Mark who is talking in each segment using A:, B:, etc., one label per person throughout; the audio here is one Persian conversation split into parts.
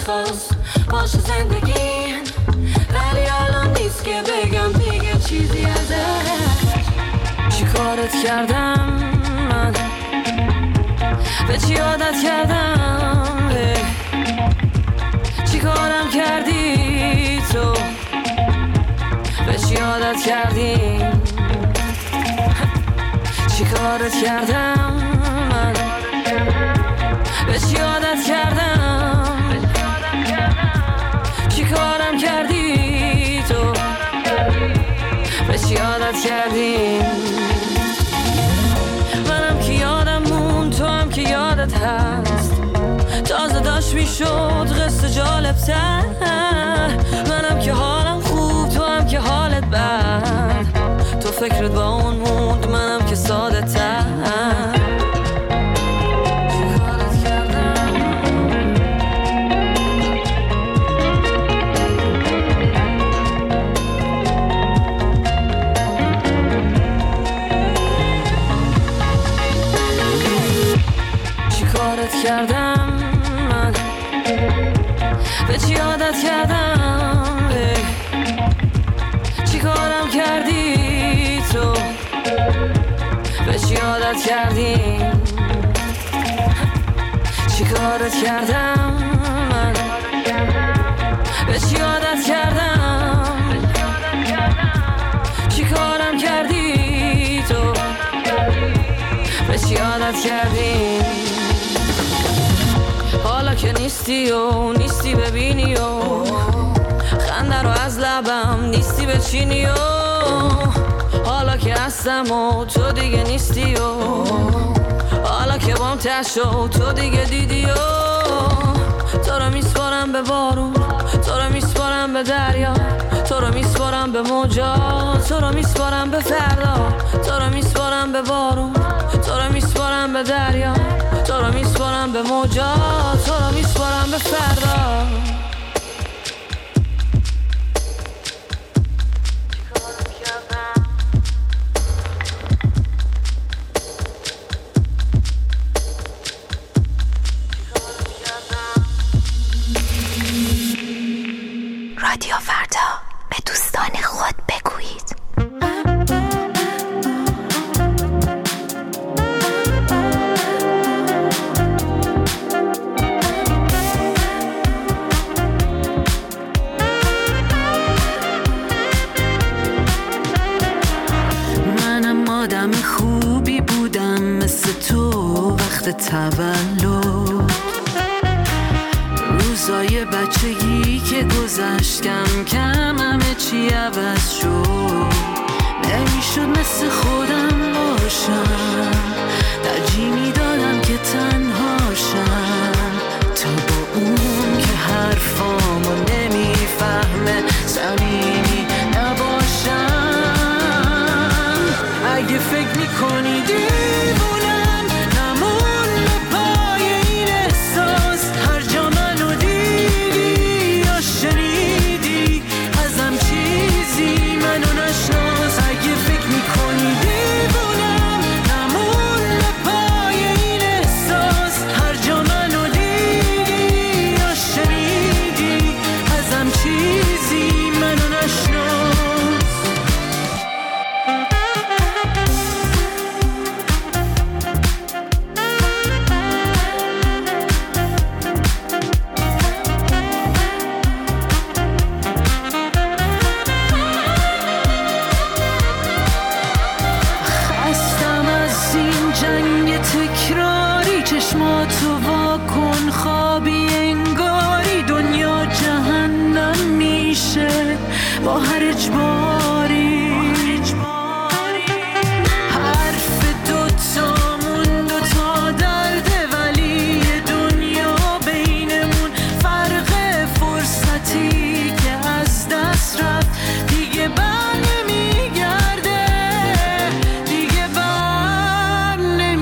A: میخواست باشه زندگی، ولی الان نیست که بگم دیگه چیزی ازش. چی کارت کردم من، به چی عادت کردم، چی کارم کردی تو، به چی عادت کردی، چی کارت کردم من، به چی عادت کردم، چی کارم کردی تو، به چی عادت کردی. منم که یادم مون، تو هم که یادت هست، تازه داشت میشد قصه جالب تر. منم که حالم خوب، تو هم که حالت بد، تو فکرت با اون موند، منم که ساده تر. کردم من، به چی عادت کردم، چی کارم کردی تو، به چی عادت کردی، چی کارت کردم من، به چی عادت کردم، چی کارم کردی تو، به چی عادت کردی. حالا که نیستی و نیستی ببینی و خنده رو از لبم نیستی بچینی و حالا که هستم و تو دیگه نیستی و حالا که بام تشو تو دیگه دیدی و تو رو میسپارم به بارون، تو رو میسپارم به دریا، تو رو میسپارم به موجا، تو رو میسپارم به فردا، تو رو میسپارم به بارون، تو رو میسپارم به دریا، تو رو میسپارم به موجا، تو رو میسپارم به فردا.
B: رادیو فردا، به دوستان خود بگویید.
A: منم آدم خوبی بودم مثل تو وقت تولد، روزای بچگی که گذشت کم کم همه چی عوض شد. نمیشد مثل خودم باشم، ترجیح میدادم که تنهاشم، تا با اون که حرفامو نمیفهمه صمیمی نباشم. اگه فکر میکنی دیوونم نمون به پای این احساس، هر جا منو دیدی یا شنیدی ازم چیزی منو نشناس. اگه فکر میکنی دیوونم نمون به پای این احساس، هر جا منو دیدی یا شنیدی ازم چیزی منو نشناس. خستم از این جنگ تکراری، چشماتو واکن خوابی انگاری دنیا جهنم میشه با هر اجباری. حرف دوتامون دوتا درده، ولی یه دنیا بینمون فرق فرصتی که از دست رفت دیگه بر نمیگرده، دیگه بر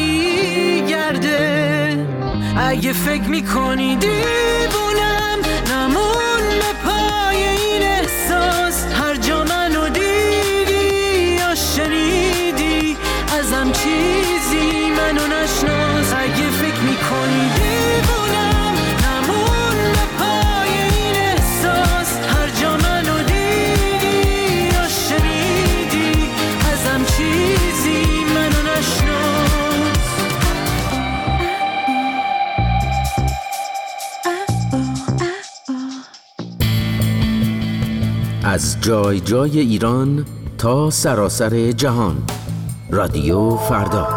A: نمیگرده. اگه فکر میکنی دیوونم نمون به پای این احساس، هر جا منو دیدی یا شنیدی ازم چیزی منو نشناس. اگه فکر میکنی دیوونم نمون به پای
C: از جای جای ایران تا سراسر جهان. رادیو فردا.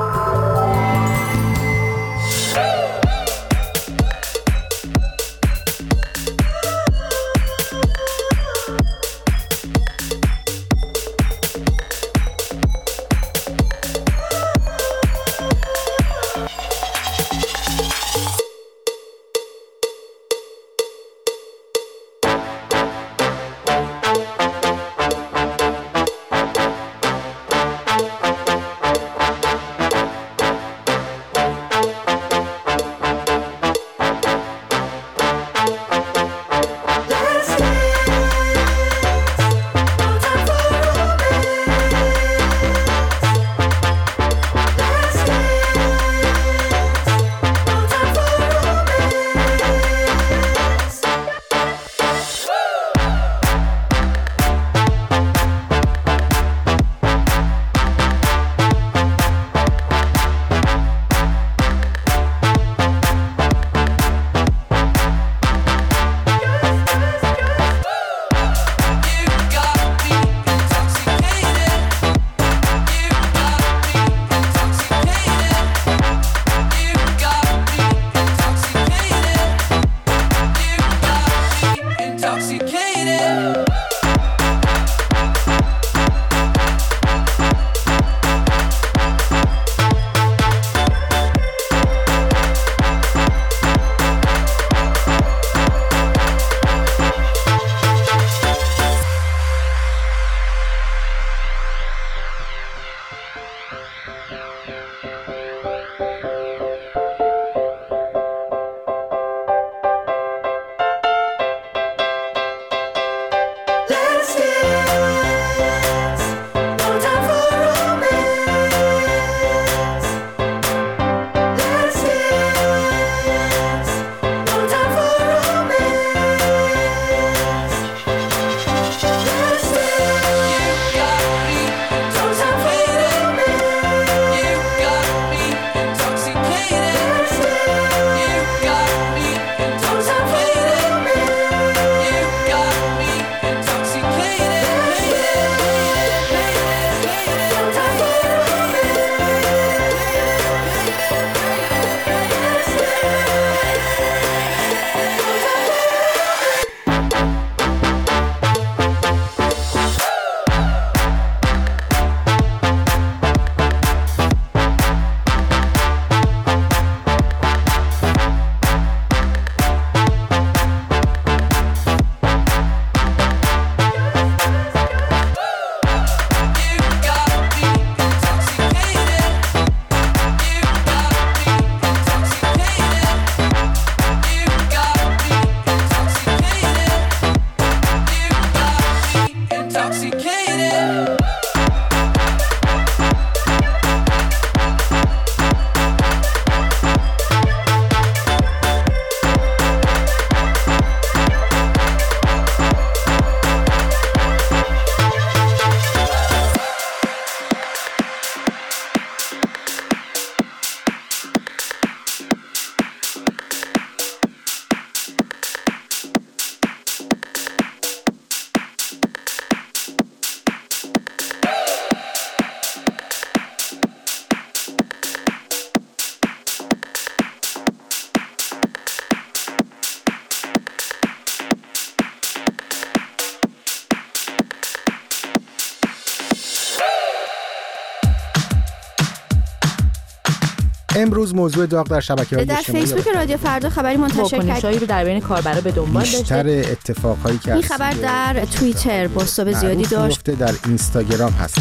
D: امروز موضوع داغ در شبکه‌های
E: اجتماعی در فیسبوک رادیو فردا خبری منتشر کرد رو در بین کاربرا به دنبال داشته.
D: بیشتر اتفاقایی که
E: این خبر در توییتر بازتاب زیادی داشت.
D: در اینستاگرام هست.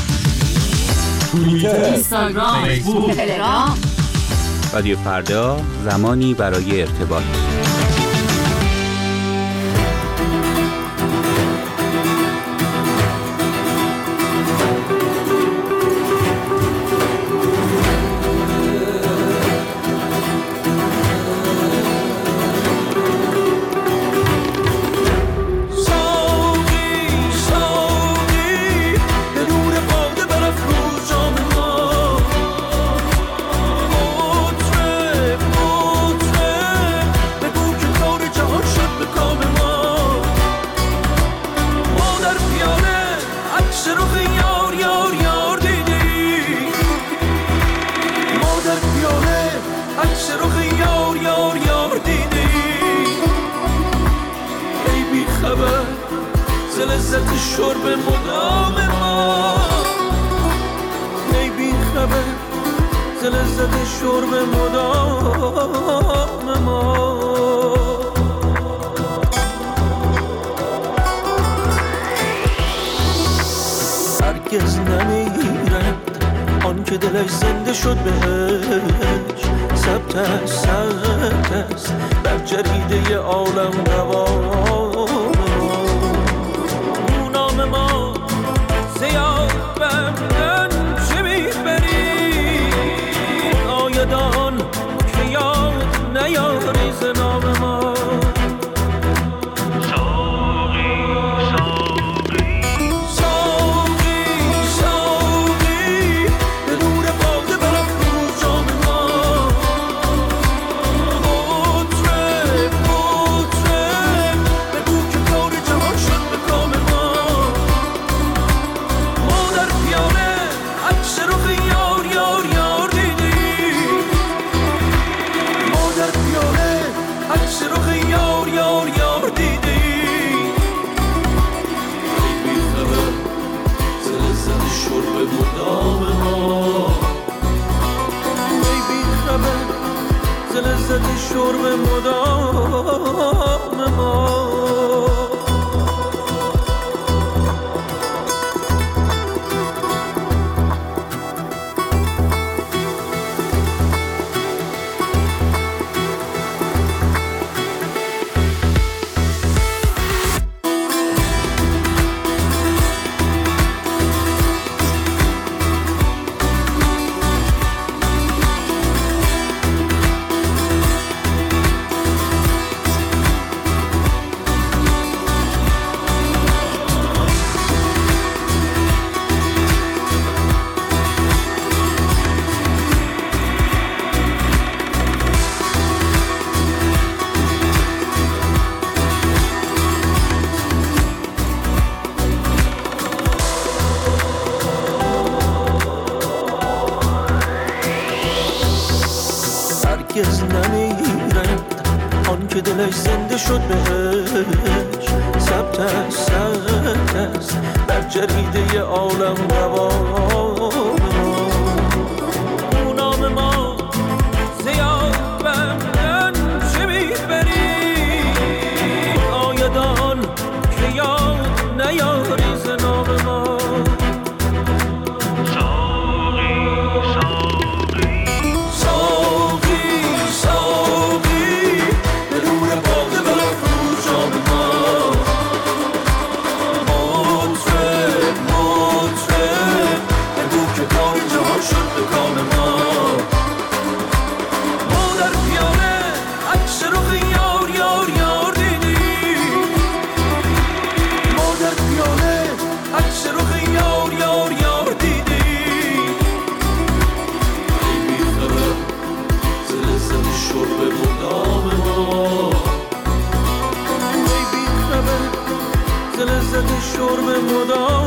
F: توییتر، اینستاگرام، فیسبوک، تلگرام.
G: رادیو فردا، زمانی برای ارتباط.
H: بگو شرب مدام ما، ای بی خبر ز لذت شرب مدام ما. هرگز نمیرد آن که دلش زنده شد بهش، ثبت است بر جریده عالم نوام نام ما. زیاد بردن چه میبری آیدان که یاد نیاری ز نام ما. لذت شرب مدام ما. هرگز نمیرد آن که دلش زنده شد بهش، ثبت است بر جریده عالم نوام نام ما. زیاد بردن چه میبری آیدان که یاد نیاری ز نام ما. شرب مدام